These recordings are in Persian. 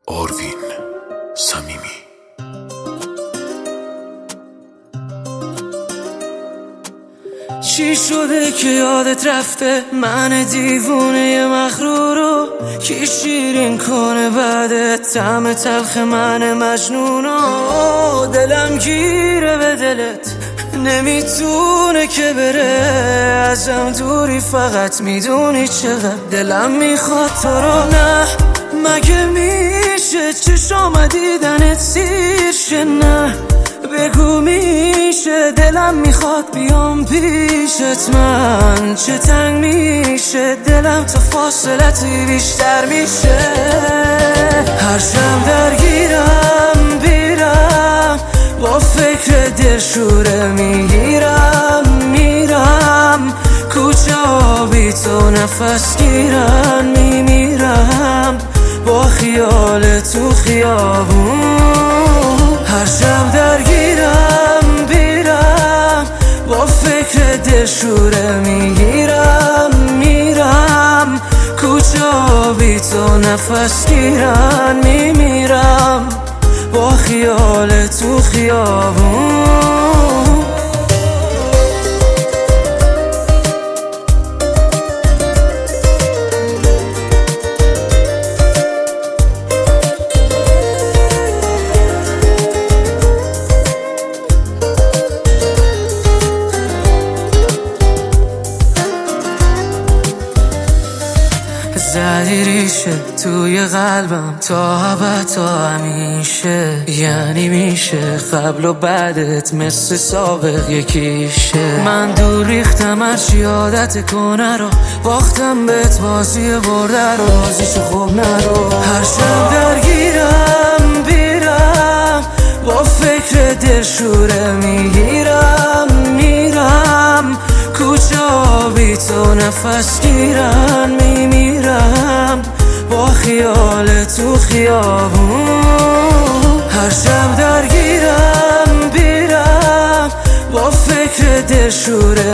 آروین صمیمی. چی شده که یادت رفته من دیوونه مغرورو؟ کی شیرین کنه بعد طعم تلخ من مجنونو؟ دلم گیره به دلت نمیتونه که بره ازم دوری، فقط میدونی چقدر دلم میخواد تو رو. نه مگه میشه چشام دیدنت سیر شه؟ نه بگو میشه دلم میخواد بیام پیشت، من چه تنگ میشه دلم تا فاصلتی بیشتر میشه. هر شب درگیرم بیرم با فکر دلشوره میرم کوچه ها بی تو نفس گیرن میمیرم با خیال تو خیابون. هر شب درگیرم بیرم با فکر دلشوره میرم کوچه ها بی تو نفس گیرن میمیرم با خیال تو خیابون. زدی ریشه توی قلبم تا ابد تا همیشه، یعنی میشه قبل و بعدت مثل سابق یکیشه. من دور ریختم هرچی عادت کنه رو، باختم بهت بازی برده رو، بازیشو خوب نرو. هر شب درگیرم بیرم با فکر دلشوره میرم کوچه ها بی تو نفس گیرن میمیرم با خیال تو خیابون. هر شب درگیرم بیرم با فکر دلشوره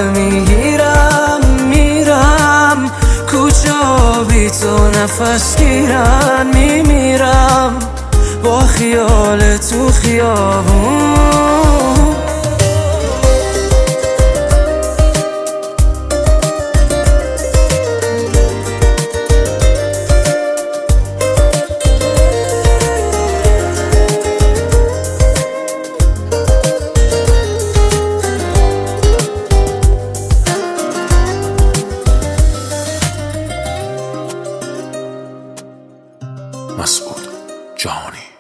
میرم کوچه ها بی تو نفس گیرن میمیرم با خیال تو خیابون. مسعود جهانی.